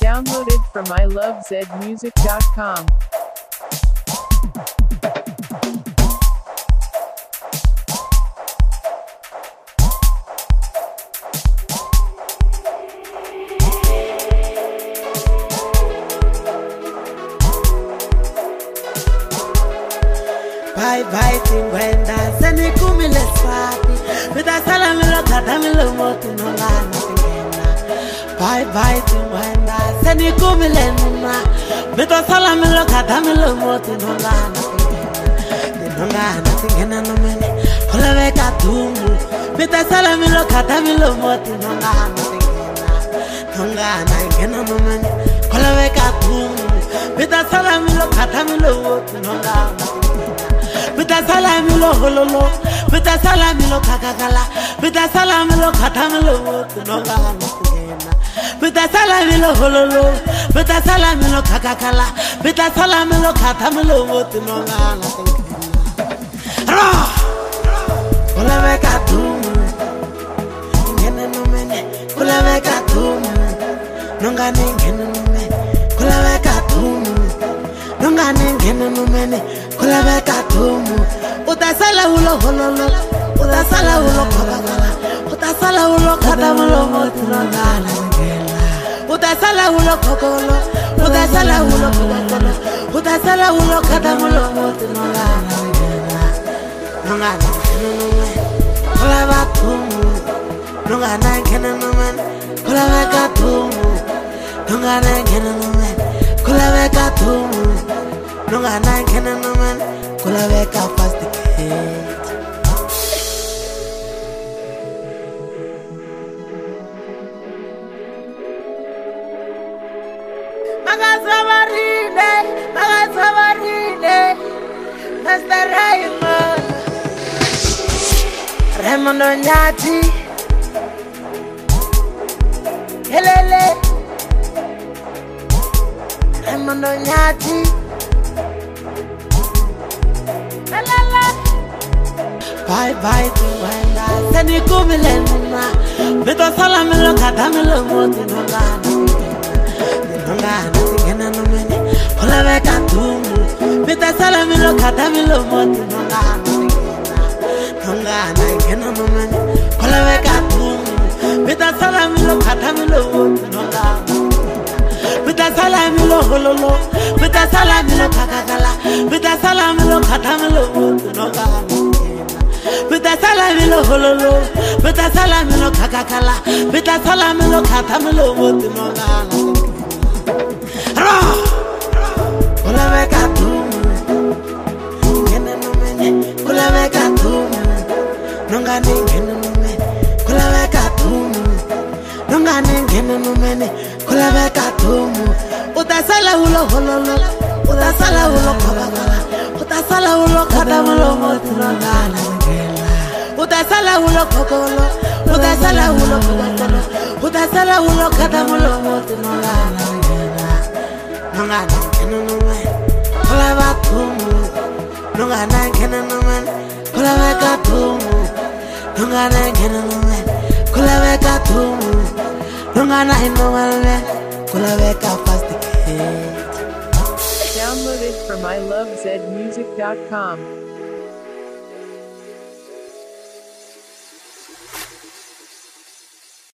Downloaded from ilovezmusic.com. Bye bye tingwenda seni kumile swati Vita salamilo katamilo motu nongana tingena Bye bye tingwenda seni kumile nuna Vita salamilo katamilo motu nongana tingena Nongana tingena numene Kulaweka tumu Vita salamilo katamilo motu nongana tingena Nongana ingena numene Kulaweka tumu Vita salamilo katamilo motu nongana tingena Bita salamilo hololo, bita salamilo kakakala, bita salamilo katamilo tunongana tingena. Bita salamilo hololo, bita salamilo kakakala, bita salamilo katamilo tunongana tingena. Ra, kulaweka tumu, ingene numene, kulaweka tumu, nongana ingene numene, kulaweka tumu, nongana ingene numene. Kulaweka tumu utasala ulo hololo utasala ulo kakakala utasala ulo katamulo motunongana ngela utasala ulo kokolo utasala ulo kakakala utasala ulo katamulo motunongana ngela nongana nume kulaweka tumu nongana ngena nume kulaweka tumu nongana ngena nume kulaweka tumu nongana ngena nume kulaweka past the gate Magasavarine Mr. Raymond Onyati Helele Raymond Onyati Bye bye tingwenda seni kumile nuna Vito salamilo katamilo motu nongana tingena numene Kulaweka tumu Vito salamilo katamilo motu nongana tingena Nongana ingena numene Kulaweka tumu Vito salamilo katamilo motu nongana Vito salamilo hololo Vito salamilo kakakala Vito salamilo katamilo motu nongana Bita salamilo hololo, bita salamilo kakakala, bita salamilo katamilo motu nongana Ra, kulaweka tumu, ngene numene, kulaweka tumu, nongana ngene numene, kulaweka tumu, nongana ngene numene, kulaweka tumu, utasala ulo hololo, utasala ulo kakakala, utasala ulo katamilo motu nongana utasala ulo kokolo utasala ulo kokolo utasala ulo katamulo motu nongana nongana ngena nume kulaweka tumu nongana ngena nume kulaweka tumu nongana ngena nume kulaweka tumu nongana inume kulaweka past the gate Downloaded from ilovezmusic.com.